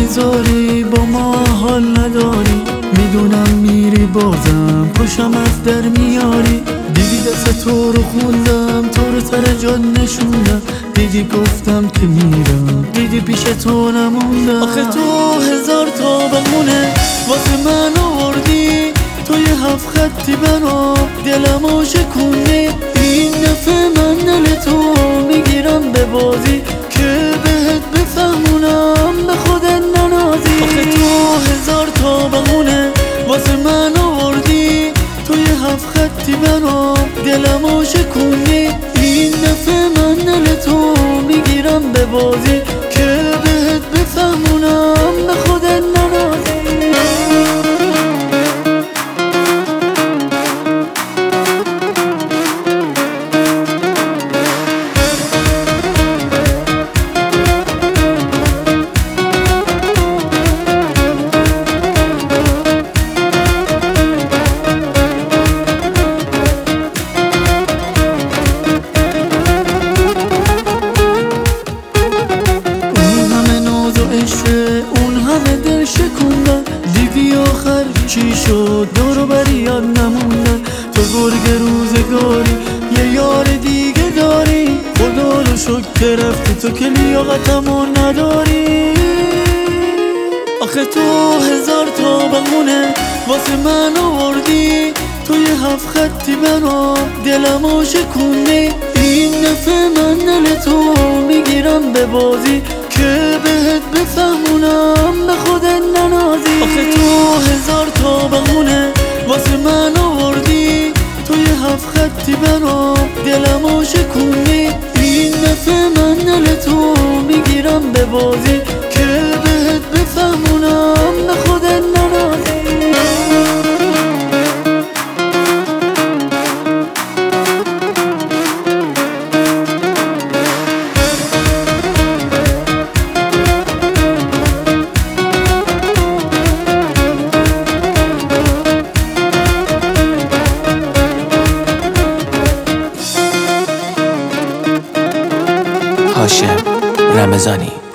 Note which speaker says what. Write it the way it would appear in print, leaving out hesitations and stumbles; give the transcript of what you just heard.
Speaker 1: میذاری با ما حال نداری، میدونم میری بازم پشمت در میاری. دیدی دست تو رو خوندم، تو رو سر جان نشوندم، دیدی گفتم که میرم، دیدی پیش تو نموندم. آخه تو هزار تا بهونه واسه من آوردی، تو یه 7 خطی برام دلمو شکوندی. این دفعه من دل تو میگیرم به بازی، که بهت بفهمونم به خودت ننازی. آخه تو هزار تا بهونه واسه من آوردی، تو یه 7 خطی برام دلمو شکوندی. این دفعه من دل تو میگیرم به بازی، که بهت بفهمونم به خودت ننازی. اون همه دل شکوندن، دیدی آخر چی شد؟ دورو بری یاد نموندن. تو گرگ روزگاری یه یار دیگه داری، خدا رو شکر که رفتی تو که لیاقتمو نداری. آخه تو هزار تا بهونه واسه من آوردی، تو یه 7 خطی برام دلمو شکوندی. این دفعه من دل تو میگیرم به بازی، که بهت بفهمونم به خودت ننازی. آخه تو هزار تا بهونه واسه من آوردی، تو یه 7 خطی برام دلمو شکوندی. این دفعه من دل تو میگیرم به بازی، که بهت بفهمونم به خودت ننازی.
Speaker 2: هاشم رمضانی.